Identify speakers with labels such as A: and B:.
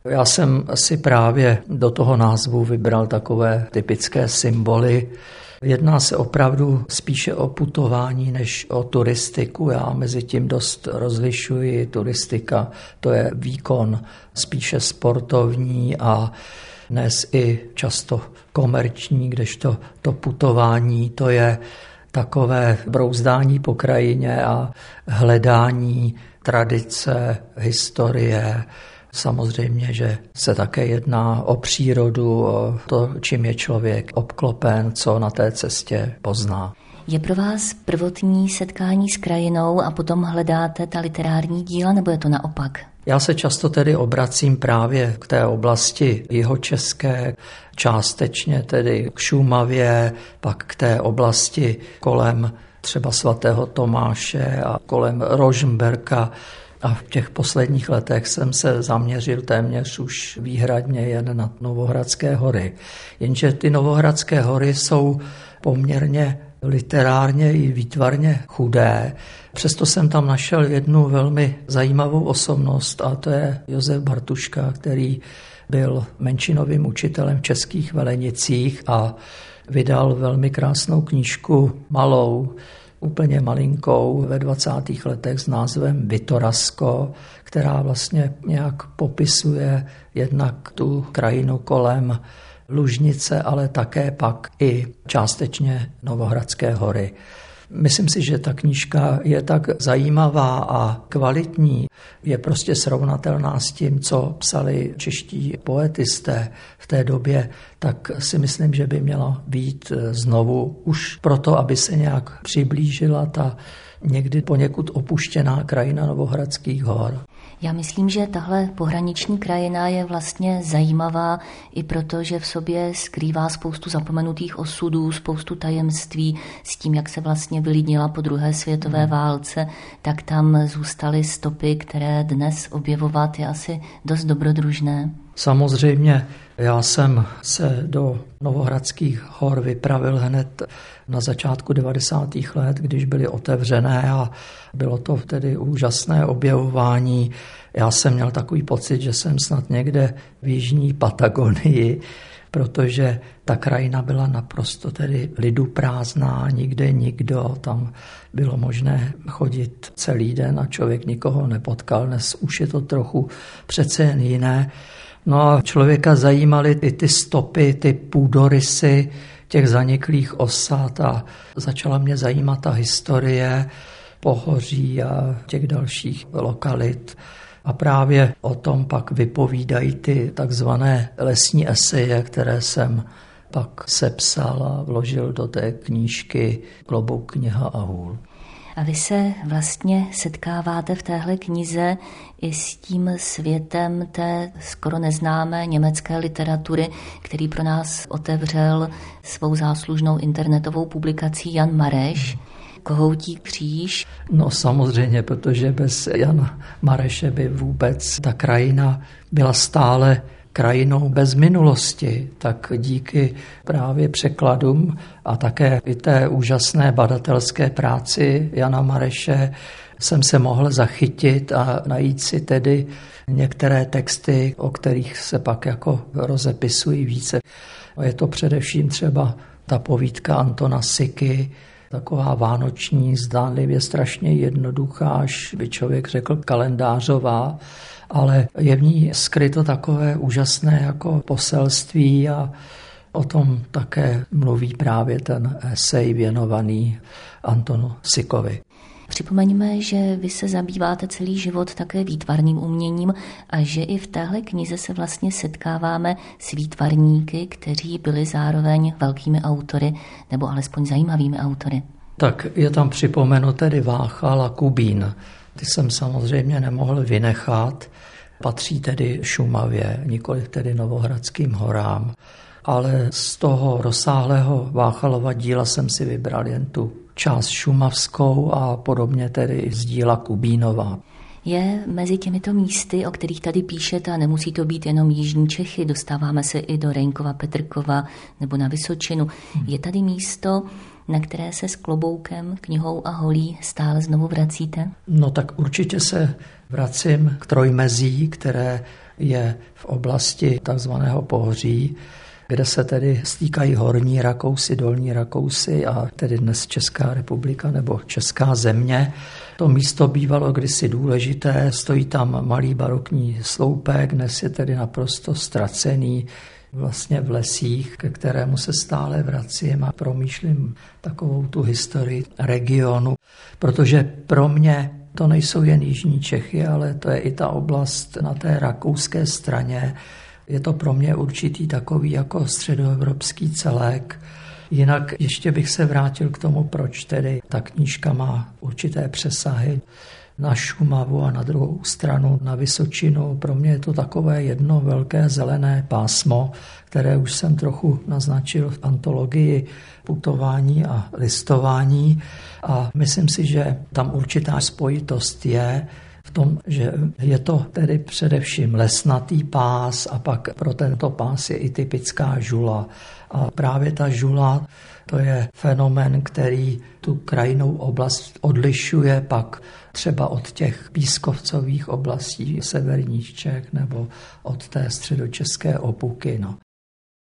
A: Já jsem si právě do toho názvu vybral takové typické symboly. Jedná se opravdu spíše o putování než o turistiku. Já mezi tím dost rozlišuji. Turistika, to je výkon spíše sportovní a dnes i často komerční, kdežto to putování, to je takové brouzdání po krajině a hledání tradice, historie. Samozřejmě, že se také jedná o přírodu, o to, čím je člověk obklopen, co na té cestě pozná.
B: Je pro vás prvotní setkání s krajinou a potom hledáte ta literární díla, nebo je to naopak?
A: Já se často tedy obracím právě k té oblasti jihočeské, částečně tedy k Šumavě, pak k té oblasti kolem třeba svatého Tomáše a kolem Rožmberka. A v těch posledních letech jsem se zaměřil téměř už výhradně jen na Novohradské hory. Jenže ty Novohradské hory jsou poměrně literárně i výtvarně chudé. Přesto jsem tam našel jednu velmi zajímavou osobnost a to je Josef Bartuška, který byl menšinovým učitelem v Českých Velenicích a vydal velmi krásnou knížku, malou, úplně malinkou ve 20. letech s názvem Vitorasko, která vlastně nějak popisuje jednak tu krajinu kolem Lužnice, ale také pak i částečně Novohradské hory. Myslím si, že ta knížka je tak zajímavá a kvalitní, je prostě srovnatelná s tím, co psali čeští poetisté v té době, tak si myslím, že by měla být znovu už proto, aby se nějak přiblížila ta někdy poněkud opuštěná krajina Novohradských hor.
B: Já myslím, že tahle pohraniční krajina je vlastně zajímavá i proto, že v sobě skrývá spoustu zapomenutých osudů, spoustu tajemství s tím, jak se vlastně vylidnila po druhé světové válce, tak tam zůstaly stopy, které dnes objevovat je asi dost dobrodružné.
A: Samozřejmě, já jsem se do Novohradských hor vypravil hned na začátku 90. let, když byly otevřené a bylo to tedy úžasné objevování. Já jsem měl takový pocit, že jsem snad někde v jižní Patagonii, protože ta krajina byla naprosto tedy liduprázdná, nikde nikdo, tam bylo možné chodit celý den a člověk nikoho nepotkal. Dnes už je to trochu přece jen jiné. No a člověka zajímaly i ty stopy, ty půdorysy těch zaniklých osad a začala mě zajímat ta historie Pohoří a těch dalších lokalit. A právě o tom pak vypovídají ty takzvané lesní eseje, které jsem pak sepsal a vložil do té knížky Klobouk, kniha a hůl.
B: A vy se vlastně setkáváte v téhle knize i s tím světem té skoro neznámé německé literatury, který pro nás otevřel svou záslužnou internetovou publikací Jan Mareš, Kohoutí kříž.
A: No samozřejmě, protože bez Jana Mareše by vůbec ta krajina byla stále krajinou bez minulosti, tak díky právě překladům a také i té úžasné badatelské práci Jana Mareše jsem se mohl zachytit a najít si tedy některé texty, o kterých se pak jako rozepisují více. Je to především třeba ta povídka Antona Siky, taková vánoční, zdánlivě strašně jednoduchá, až by člověk řekl kalendářová, ale je v ní skryto takové úžasné jako poselství a o tom také mluví právě ten esej věnovaný Antonu Sikovi.
B: Připomeňme, že vy se zabýváte celý život také výtvarným uměním a že i v téhle knize se vlastně setkáváme s výtvarníky, kteří byli zároveň velkými autory, nebo alespoň zajímavými autory.
A: Tak je tam připomenu tedy Váchal a Kubín. Ty jsem samozřejmě nemohl vynechat. Patří tedy Šumavě, nikoliv tedy Novohradským horám. Ale z toho rozsáhlého Váchalova díla jsem si vybral jen tu část šumavskou a podobně tedy z díla Kubínova.
B: Je mezi těmito místy, o kterých tady píšete, a nemusí to být jenom jižní Čechy, dostáváme se i do Reňkova, Petrkova nebo na Vysočinu. Je tady místo, na které se s Kloboukem, knihou a holí stále znovu vracíte?
A: No tak určitě se vracím k Trojmezí, které je v oblasti takzvaného Pohoří, kde se tedy stýkají Horní Rakousy, Dolní Rakousy a tedy dnes Česká republika nebo Česká země. To místo bývalo kdysi důležité, stojí tam malý barokní sloupek, dnes je tedy naprosto ztracený vlastně v lesích, ke kterému se stále vracím a promýšlím takovou tu historii regionu, protože pro mě to nejsou jen jižní Čechy, ale to je i ta oblast na té rakouské straně. Je to pro mě určitý takový jako středoevropský celek. Jinak ještě bych se vrátil k tomu, proč tedy ta knížka má určité přesahy na Šumavu a na druhou stranu na Vysočinu. Pro mě je to takové jedno velké zelené pásmo, které už jsem trochu naznačil v antologii Putování a listování. A myslím si, že tam určitá spojitost je v tom, že je to tedy především lesnatý pás a pak pro tento pás je i typická žula. A právě ta žula, to je fenomén, který tu krajinnou oblast odlišuje pak třeba od těch pískovcových oblastí severních Čech nebo od té středočeské Opuky. No.